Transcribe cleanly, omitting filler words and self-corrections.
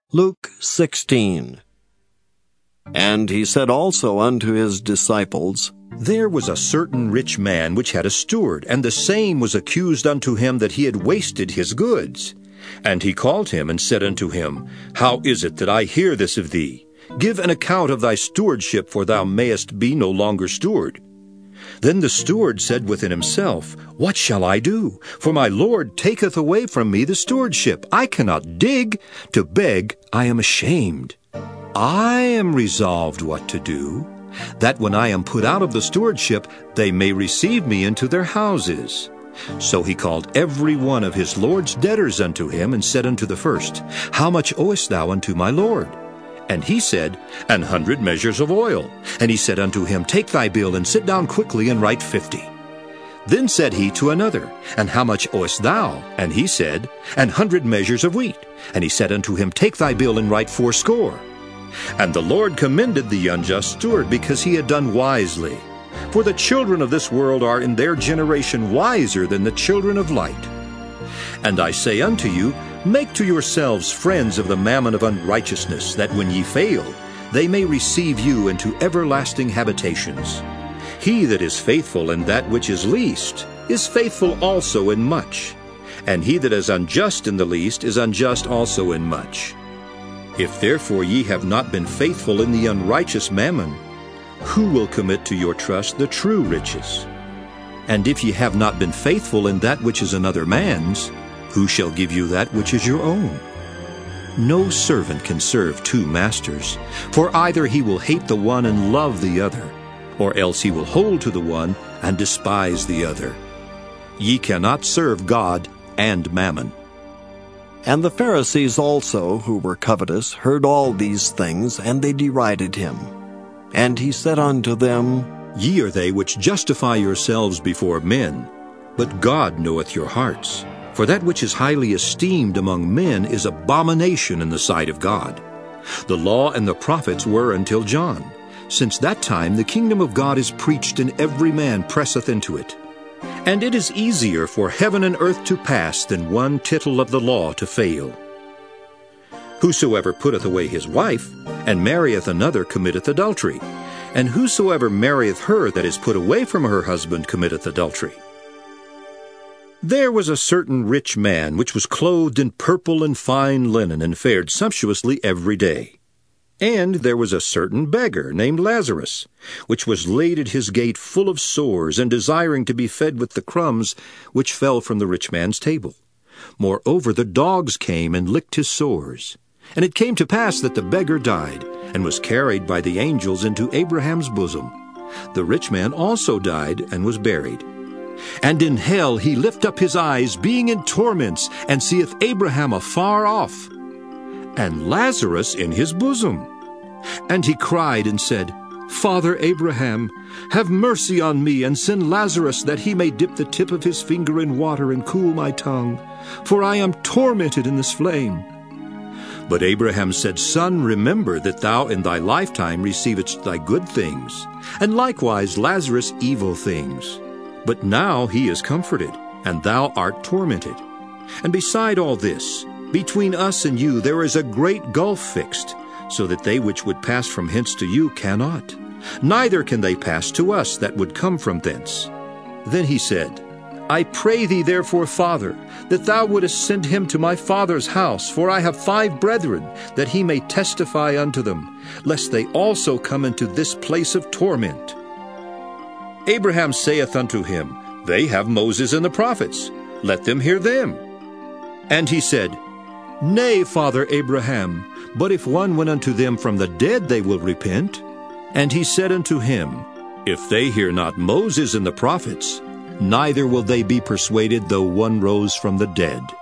Luke 16. And he said also unto his disciples, There was a certain rich man which had a steward, and the same was accused unto him that he had wasted his goods. And he called him, and said unto him, How is it that I hear this of thee? Give an account of thy stewardship, for thou mayest be no longer steward. Then the steward said within himself, What shall I do? For my Lord taketh away from me the stewardship. I cannot dig. To beg I am ashamed. I am resolved what to do, that when I am put out of the stewardship, they may receive me into their houses. So he called every one of his Lord's debtors unto him, and said unto the first, How much owest thou unto my Lord? And he said, 100 measures of oil. And he said unto him, Take thy bill, and sit down quickly, and write 50. Then said he to another, And how much owest thou? And he said, 100 measures of wheat. And he said unto him, Take thy bill, and write 80. And the Lord commended the unjust steward, because he had done wisely. For the children of this world are in their generation wiser than the children of light. And I say unto you, Make to yourselves friends of the mammon of unrighteousness, that when ye fail, they may receive you into everlasting habitations. He that is faithful in that which is least is faithful also in much, and he that is unjust in the least is unjust also in much. If therefore ye have not been faithful in the unrighteous mammon, who will commit to your trust the true riches? And if ye have not been faithful in that which is another man's, who shall give you that which is your own? No servant can serve two masters, for either he will hate the one and love the other, or else he will hold to the one and despise the other. Ye cannot serve God and mammon. And the Pharisees also, who were covetous, heard all these things, and they derided him. And he said unto them, Ye are they which justify yourselves before men, but God knoweth your hearts. For that which is highly esteemed among men is abomination in the sight of God. The law and the prophets were until John. Since that time the kingdom of God is preached, and every man presseth into it. And it is easier for heaven and earth to pass than one tittle of the law to fail. Whosoever putteth away his wife, and marrieth another, committeth adultery. And whosoever marrieth her that is put away from her husband committeth adultery. There was a certain rich man which was clothed in purple and fine linen, and fared sumptuously every day. And there was a certain beggar named Lazarus, which was laid at his gate full of sores, and desiring to be fed with the crumbs which fell from the rich man's table. Moreover, the dogs came and licked his sores. And it came to pass that the beggar died, and was carried by the angels into Abraham's bosom. The rich man also died, and was buried. And in hell he lift up his eyes, being in torments, and seeth Abraham afar off, and Lazarus in his bosom. And he cried and said, Father Abraham, have mercy on me, and send Lazarus, that he may dip the tip of his finger in water, and cool my tongue, for I am tormented in this flame. But Abraham said, Son, remember that thou in thy lifetime receivedst thy good things, and likewise Lazarus evil things. But now he is comforted, and thou art tormented. And beside all this, between us and you there is a great gulf fixed, so that they which would pass from hence to you cannot, neither can they pass to us that would come from thence. Then he said, I pray thee therefore, Father, that thou wouldest send him to my father's house, for I have 5 brethren, that he may testify unto them, lest they also come into this place of torment. Abraham saith unto him, They have Moses and the prophets, let them hear them. And he said, Nay, Father Abraham, but if one went unto them from the dead, they will repent. And he said unto him, If they hear not Moses and the prophets, neither will they be persuaded, though one rose from the dead.